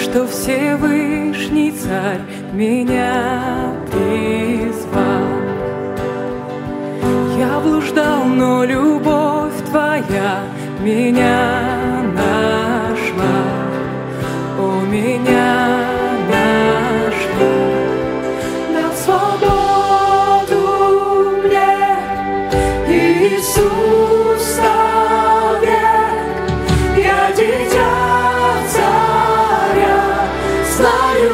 что Всевышний Царь меня призвал. Я блуждал, но любовь Твоя меня нашла, о, меня нашла. Дал свободу мне Иисус навек, я дитя Царя, знаю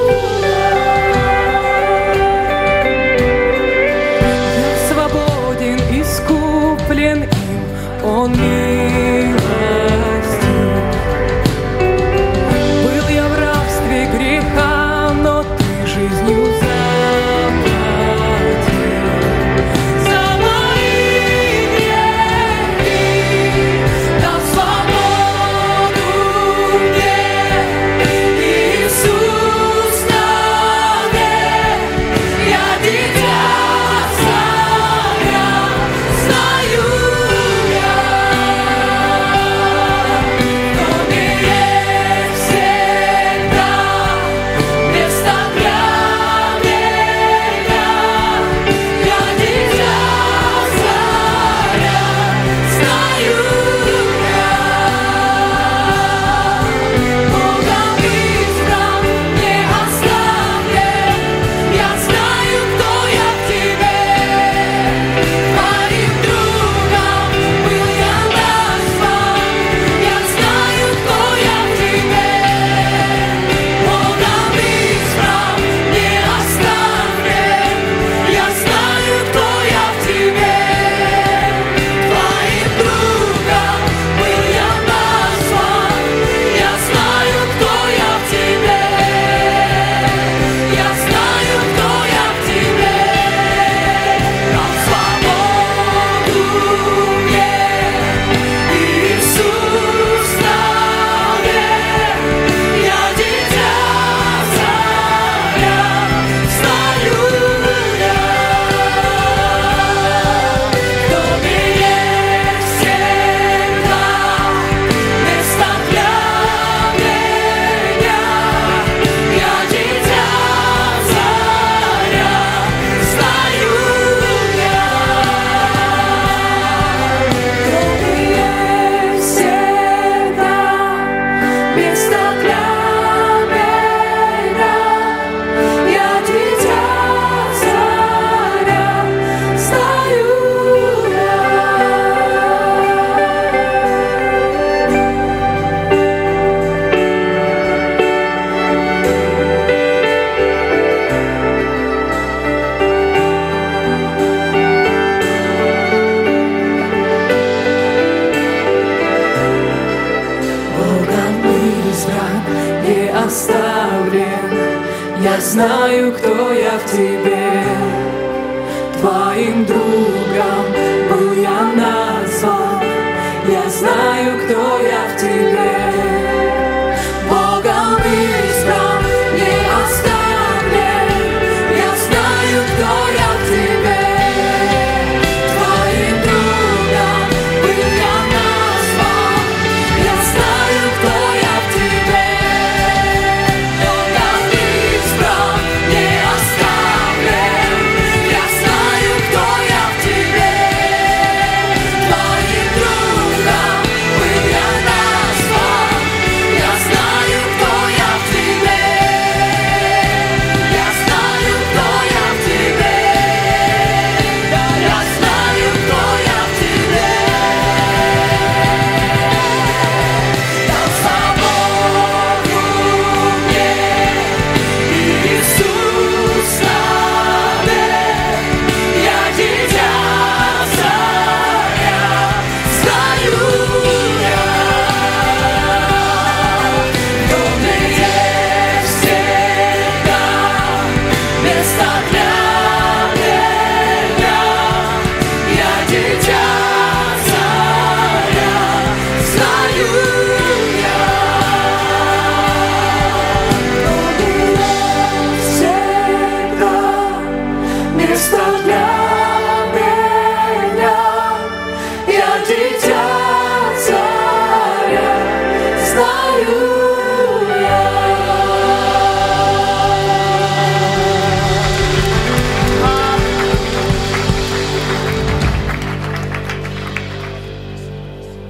я свободен, искуплен им, Он милостив. Был я в рабстве греха, но Ты жизнью заплатил за мои грехи. Дал свободу мне Иисус навек, я дитя Царя, знаю я. В доме есть всегда место для меня. Я дитя Царя, знаю я. Богом избран, не оставлен, я знаю, кто я в Тебе. Твоим другом был я назван, я знаю, кто я в Тебе. Богом избран, не оставлен, я знаю, кто я в Тебе. Твоим другом был я назван, я знаю, кто я в Тебе. Я знаю, кто я в Тебе. Дал свободу мне Иисус навек, я дитя Царя, знаю я. В доме есть всегда место для меня. Я дитя Царя, знаю я. В доме есть всегда место для меня. Я дитя Царя, знаю я. Богом избран, не оставлен, я знаю, кто я в Тебе. Твоим другом